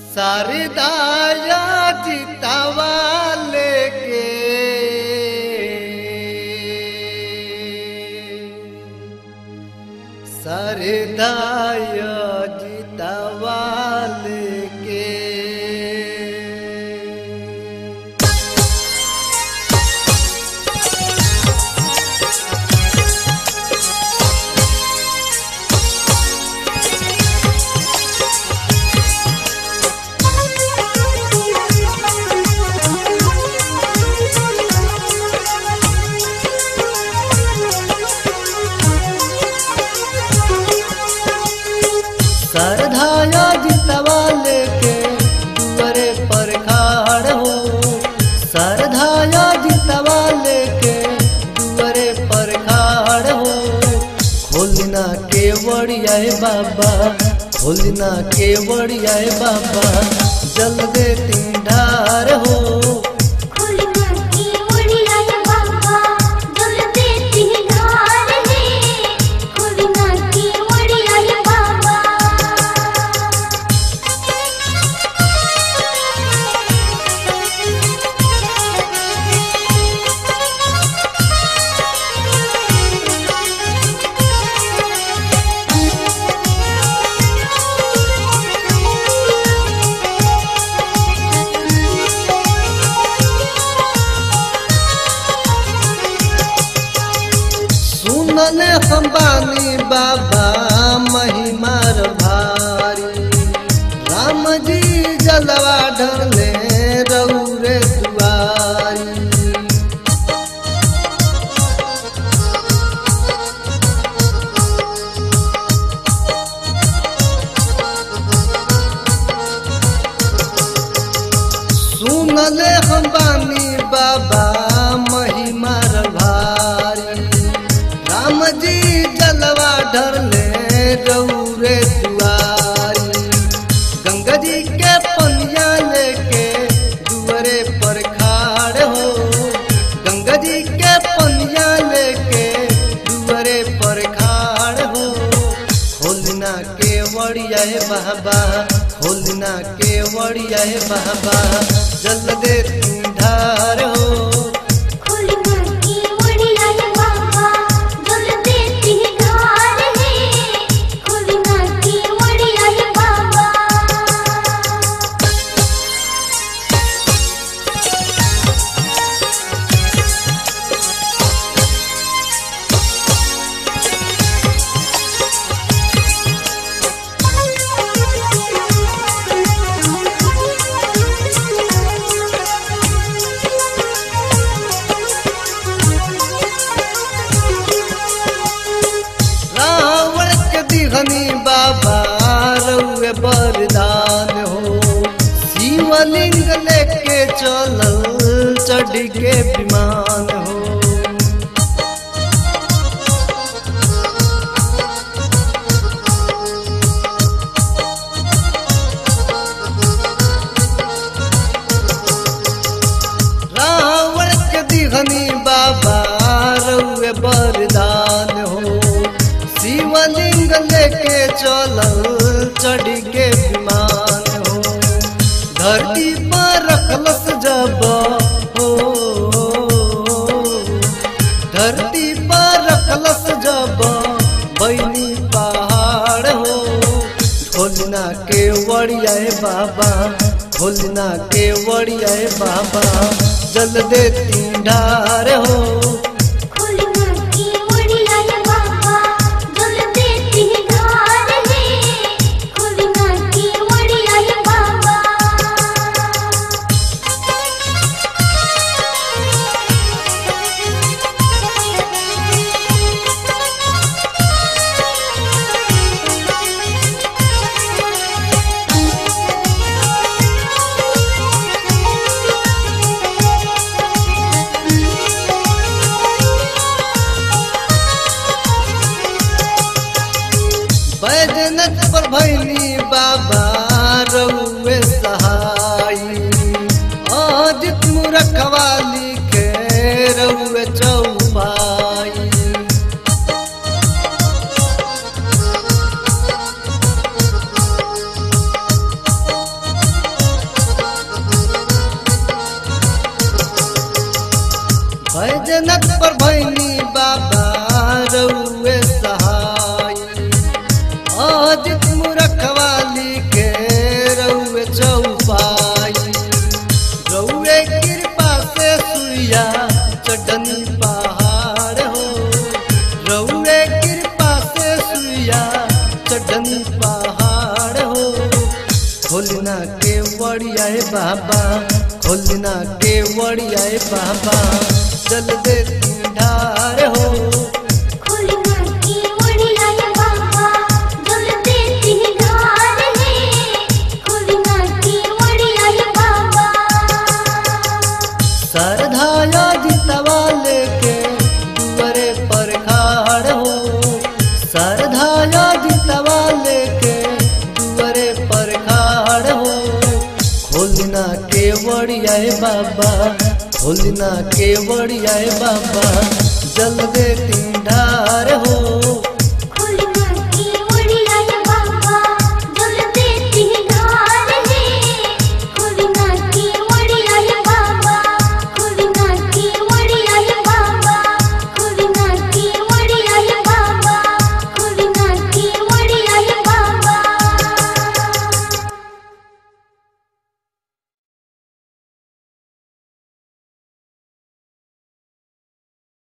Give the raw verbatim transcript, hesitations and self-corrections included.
शारदाया जितावा लेके शारदाया जितावा लेके शारदाया जितावा लेके दुआरे पर खाड़ हो शारदाया जितावा लेके दुआरे पर खाड़ हो खोलना के वड़िया बाबा खोलना के वड़िया बाबा जल दे तीन ढार हो सुनले हम बानी बाबा महिमार भारी राम जी जलवा ढरले रउरे दुआरी सुनले हम बानी बाबा महिमार भारी राम जी जलवा ढरले रउरे दुआरी गंगा जी के पनिया लेके दुआरे पर खाड़ हो गंगा जी के पनिया लेके दुआरे पर खाड़ हो खोलना के वड़िया बाबा खोलना के वड़िया बाबा जल दे तू ढार हो हनी बाबा रउए बरदान हो शिवलिंग लेके चलल चढ़ के विमान हो रावण के दिहनी बाबा रउए बरदान हो शिवलिंग लेके चलल चढ़ के विमान हो धरती पर रखलस जब हो धरती पर रखलस जब बैनी पहाड़ हो खोलना के वड़िया बाबा खोलना के वड़िया बाबा जल दे तीन ढार हो पर भैनी बाबा रउए सहाय अजित मूरखवाली के रउए चौपाई रउए कृपा से सुइया चढ़नी पहाड़ हो रउए कृपा से सुइया चढ़नी पहाड़ हो खोलना के वड़ियाए बाबा खोलना के वड़ियाए बाबा जल दे ढार हो खोलना के वड़ियाए बाबा जल दे ढार है खोलना के वड़ियाए बाबा सरधाया जितवा लेके दुआरे पर खाड़ हो सरधाया जितवा लेके दुआरे पर खाड़ हो खोलना के वड़ियाए बाबा खोलना के वड़ियाए बाबा जल दे